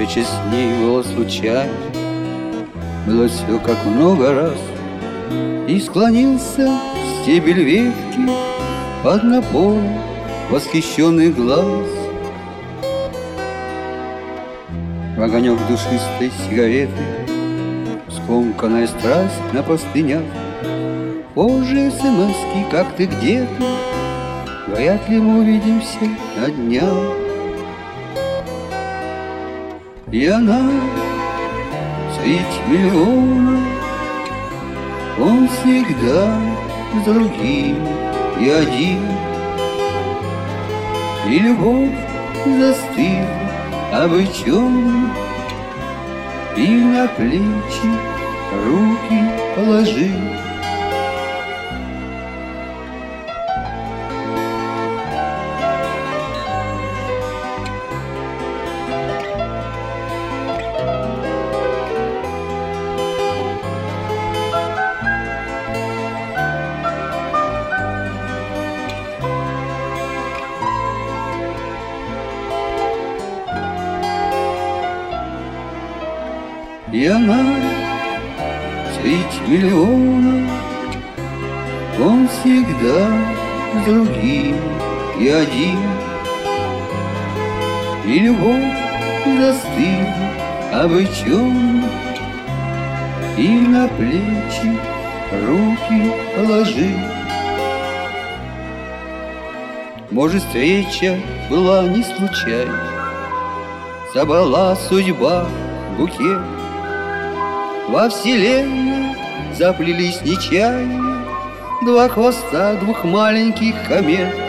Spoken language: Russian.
встреча с ней была случайна. Было все как много раз. И склонился стебель ветки под напором восхищенный глаз. В огонек душистой сигареты скомканная страсть на простынях. Позже смс-ки, как ты где-то, вряд ли мы увидимся на днях. И она средь миллионов, он всегда с другим и один. И любовь застыла обречённо, и на плечи руки положил. И она средь миллионов, он всегда с другим и один. И любовь застыла обречённо, и на плечи руки положил. Может, встреча была не случайной, собрала судьба букет. Во вселенной заплелись нечаянно два хвоста двух маленьких комет.